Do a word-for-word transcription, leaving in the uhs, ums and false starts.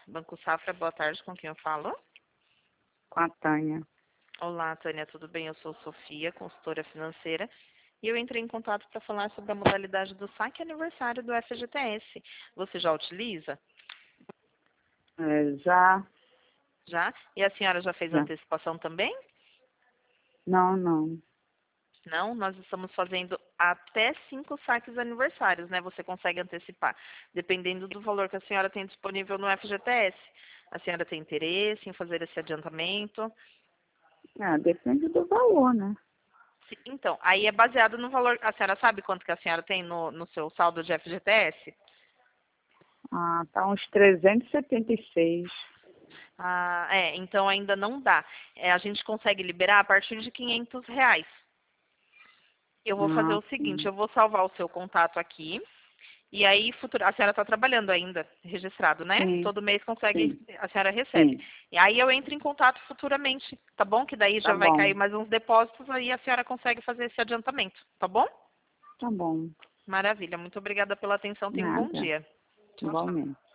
Banco Safra, boa tarde, com quem eu falo? Com a Tânia. Olá, Tânia, tudo bem? Eu sou Sofia, consultora financeira, e eu entrei em contato para falar sobre a modalidade do saque aniversário do F G T S. Você já utiliza? É, já, Já? E a senhora já fez já. antecipação também? Não, não. Não, nós estamos fazendo até cinco saques aniversários, né? Você consegue antecipar, dependendo do valor que a senhora tem disponível no F G T S. A senhora tem interesse em fazer esse adiantamento? É, depende do valor, né? Se- Então, aí é baseado no valor. A senhora sabe quanto que a senhora tem no, no seu saldo de F G T S? Ah, tá uns trezentos e setenta e seis. Ah, é, então ainda não dá. É, a gente consegue liberar a partir de quinhentos reais. Eu vou fazer Ah, o seguinte, sim. eu vou salvar o seu contato aqui. E aí, futura, a senhora está trabalhando ainda, registrado, né? Sim, Todo mês consegue, sim, a senhora recebe. sim. E aí eu entro em contato futuramente, tá bom? Que daí Tá já vai bom, cair mais uns depósitos, aí a senhora consegue fazer esse adiantamento, tá bom? tá bom. Maravilha, muito obrigada pela atenção, tenha um bom Nada. dia. Tchau, tchau. Igualmente.